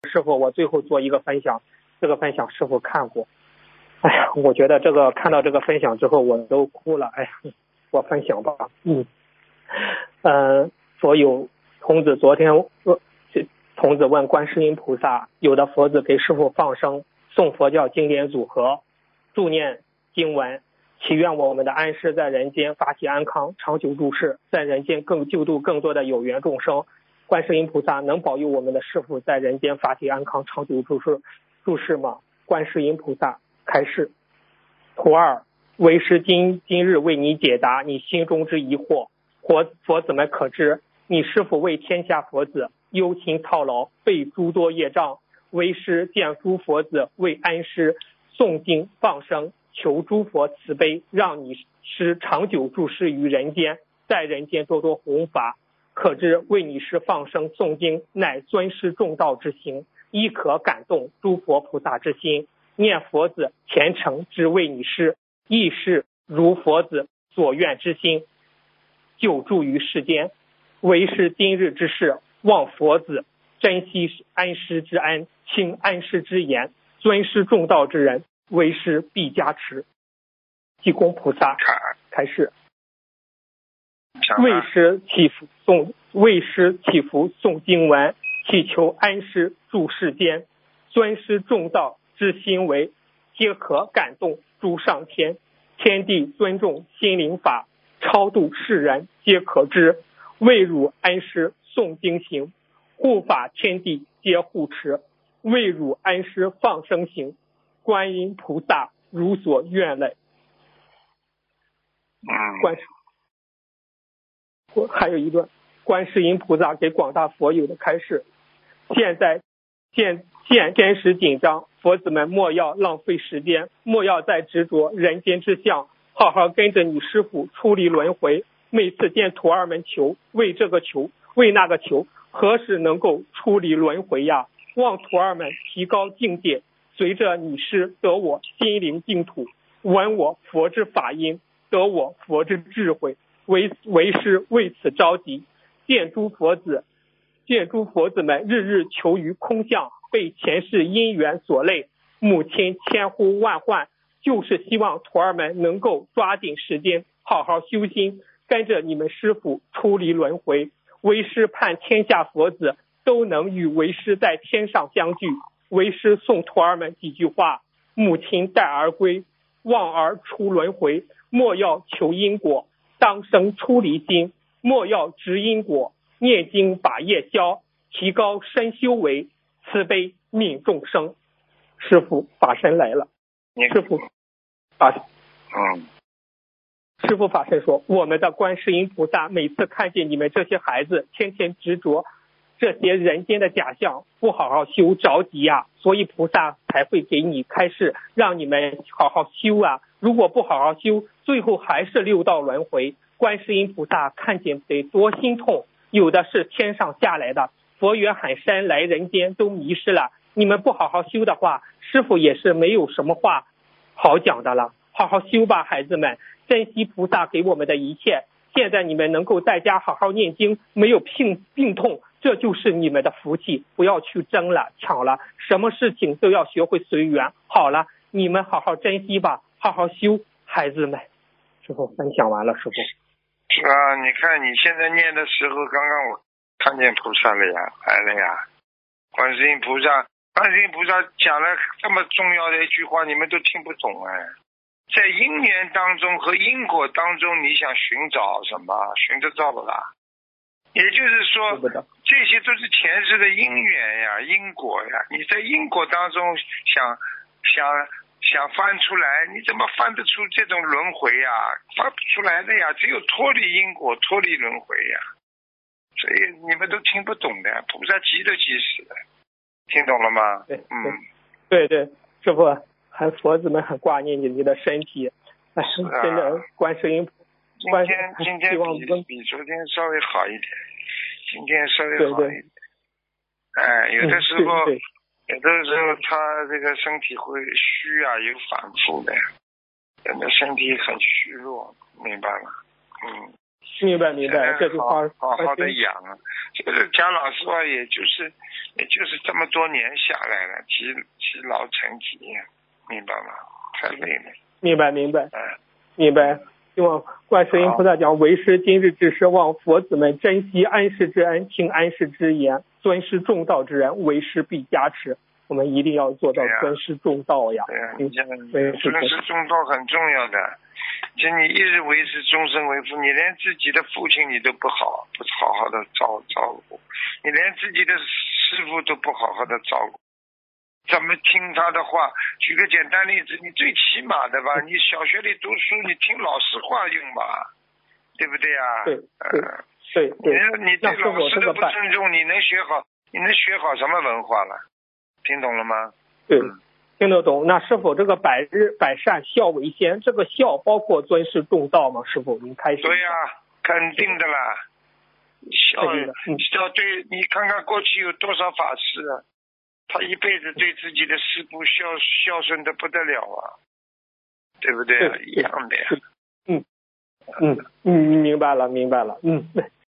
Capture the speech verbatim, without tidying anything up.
师傅，我最后做一个分享，这个分享师傅看过。哎呀，我觉得这个看到这个分享之后，我都哭了。哎呀，我分享吧。嗯，嗯、呃，所有童子昨天，呃，童子问观世音菩萨，有的佛子给师傅放生，诵佛教经典组合，助念经文，祈愿我们的安师在人间法体安康，长久住世，在人间更救度更多的有缘众生。观世音菩萨能保佑我们的师父在人间法体安康，长久住世住世吗？观世音菩萨开示：徒儿，为师今今日为你解答你心中之疑惑。佛佛子们可知，你师父为天下佛子忧心操劳，备诸多业障。为师见诸佛子为安师诵经放生，求诸佛慈悲，让你师长久住世于人间，在人间多多弘法。可知为你师放生诵经，乃尊师重道之行，亦可感动诸佛菩萨之心。念佛子虔诚之为你师，亦是如佛子所愿之心，久住于世间。为师今日之事，望佛子珍惜安师之恩，听安师之言，尊师重道之人，为师必加持。济公菩萨开示：为师祈福诵为师祈福诵经文，祈求安师住世间，尊师重道之行为，皆可感动诸上天。天地尊重心灵法，超度世人皆可知。为汝安师诵经行，护法天地皆护持。为汝安师放生行，观音菩萨如所愿来。观世还有一段，观世音菩萨给广大佛友的开示：现在现现真实紧张，佛子们莫要浪费时间，莫要再执着人间之相，好好跟着你师父出离轮回。每次见徒儿们求，为这个求，为那个求，何时能够出离轮回呀？望徒儿们提高境界，随着你师得我心灵净土，闻我佛之法音，得我佛之智慧。为为师为此着急，见诸佛子见诸佛子们日日求于空相，被前世因缘所累，母亲千呼万唤，就是希望徒儿们能够抓紧时间好好修心，跟着你们师父出离轮回。为师盼天下佛子都能与为师在天上相聚。为师送徒儿们几句话：母亲待儿归，望儿出轮回，莫要求因果，当生出离心，莫要执因果，念经把业消，提高身修为，慈悲悯众生。师父法身来了，师父法嗯，师父法身说，我们的观世音菩萨每次看见你们这些孩子天天执着这些人间的假象，不好好修，着急呀、啊，所以菩萨才会给你开示，让你们好好修啊。如果不好好修，最后还是六道轮回。观世音菩萨看见得多心痛，有的是天上下来的，佛缘很深，来人间都迷失了。你们不好好修的话，师父也是没有什么话好讲的了。好好修吧，孩子们，珍惜菩萨给我们的一切。现在你们能够在家好好念经，没有病病痛，这就是你们的福气。不要去争了抢了，什么事情都要学会随缘。好了，你们好好珍惜吧，好好修，孩子们。师父分享完了，师父。 是啊，你看你现在念的时候，刚刚我看见菩萨了呀，来了呀。观世音菩萨，观世音菩萨讲了这么重要的一句话，你们都听不懂哎。在因缘当中和因果当中，你想寻找什么？寻得到不啦？也就是说，这些都是前世的因缘呀、因果呀。你在因果当中想想想翻出来，你怎么翻得出这种轮回呀？翻不出来的呀，只有脱离因果，脱离轮回呀。所以你们都听不懂的，菩萨急都急死了，听懂了吗？ 对，嗯，对对，师父，还佛子们很挂念你你的身体，哎，啊、真的，观世音， 今天今天比比昨天稍微好一点，今天稍微好一点。对对哎，有的时候。嗯对对有的时候他这个身体会虚啊，有反复的，人的身体很虚弱，明白吗？嗯， 明白明白，这句话好好的养啊。就是讲老实话，也就是也就是这么多年下来了，积积劳成疾，明白吗？太累了。 明白明白， 嗯， 明白。希望观世音菩萨讲，为师今日至是，望佛子们珍惜安世之恩，听安世之言，尊师重道之人，为师必加持。我们一定要做到尊师重道呀。 对呀、啊，你讲尊师重道很重要的。就你一日为师，终身为父，你连自己的父亲你都不好，不好好的照照顾，你连自己的师傅都不好好的照顾，怎么听他的话？举个简单例子，你最起码的吧，你小学里读书，你听老师话用吧，对不对啊？ 对对对对。 你你对老师都不尊重，你能学好？你能学好什么文化了？听懂了吗？ 对。 嗯， 听得懂。那是否这个百日百善孝为先，这个孝包括尊师重道吗？师傅您开始。 对呀、啊，肯定的啦。孝孝对，你看看过去有多少法师啊，他一辈子对自己的师父孝孝顺的不得了啊，对不对？ 对一样的呀。 嗯嗯嗯，明白了明白了。嗯，